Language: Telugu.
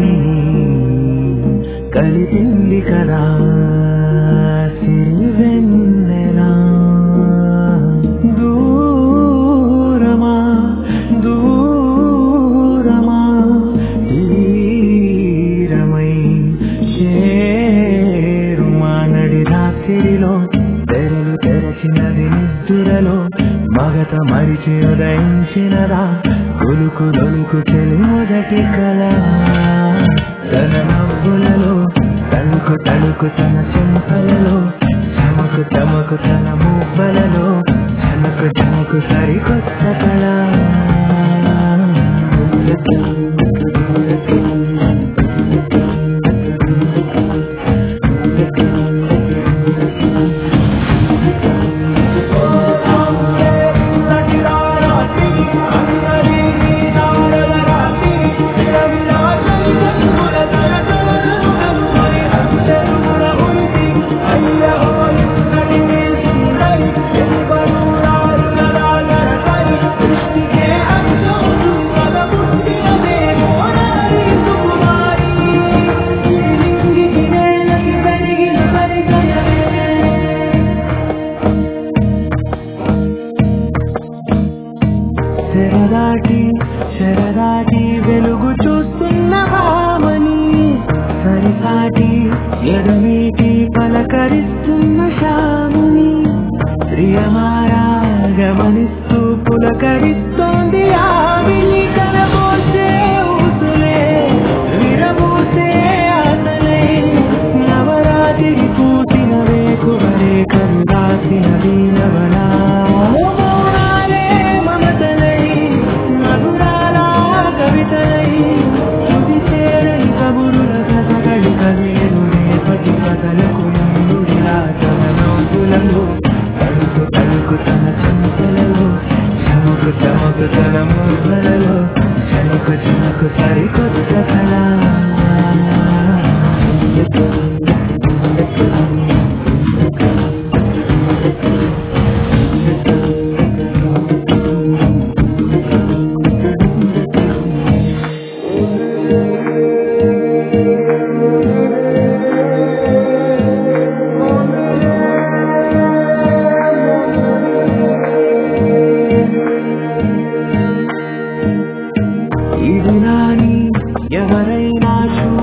కలిసింది కదా సిరివెన్నెలా దూరమా దూరమా తీరమై చేరుమా నడి రాత్రిలో తెరలు తెరచినది నిద్దురలో మగత మరిచి ఉదయించినరా కొలుకు దొలుకు చెలి మొదటి కళ తన నవ్వులలో తలుకు తలుకు తన చెంపలలో చమకు చమకు తన మువ్వలలో చమకు చమకు సరికొత్త కళ చెరదాటి వెలుగు చూస్తున్న భామని సరిసాటి ఎడమీటి పలకరిస్తున్న శాముని ప్రియమారా గమనిస్తూ పులకరిస్తోంది ఆవిని కనబోసే ఊసులే విరబూసే ఆశలే నవరాత్రి పూసిన వేకువరే కను రాసిన దీనవనా తలుకు తలుకు తన చెంపలలో చమకు చమకు తన మువ్వలలో చమకు చమకు సరికొత్త కళ ఎవరైనా